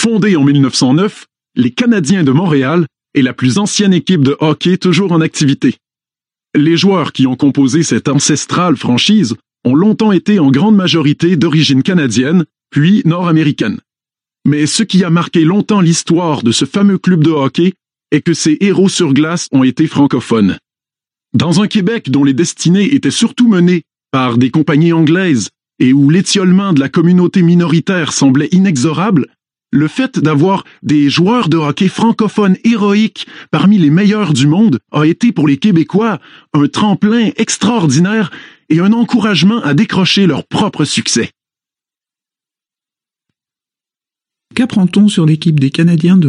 Fondée en 1909, les Canadiens de Montréal est la plus ancienne équipe de hockey toujours en activité. Les joueurs qui ont composé cette ancestrale franchise ont longtemps été en grande majorité d'origine canadienne, puis nord-américaine. Mais ce qui a marqué longtemps l'histoire de ce fameux club de hockey est que ses héros sur glace ont été francophones. Dans un Québec dont les destinées étaient surtout menées par des compagnies anglaises et où l'étiolement de la communauté minoritaire semblait inexorable, le fait d'avoir des joueurs de hockey francophones héroïques parmi les meilleurs du monde a été pour les Québécois un tremplin extraordinaire et un encouragement à décrocher leur propre succès. Qu'apprend-on sur l'équipe des Canadiens de Montréal ?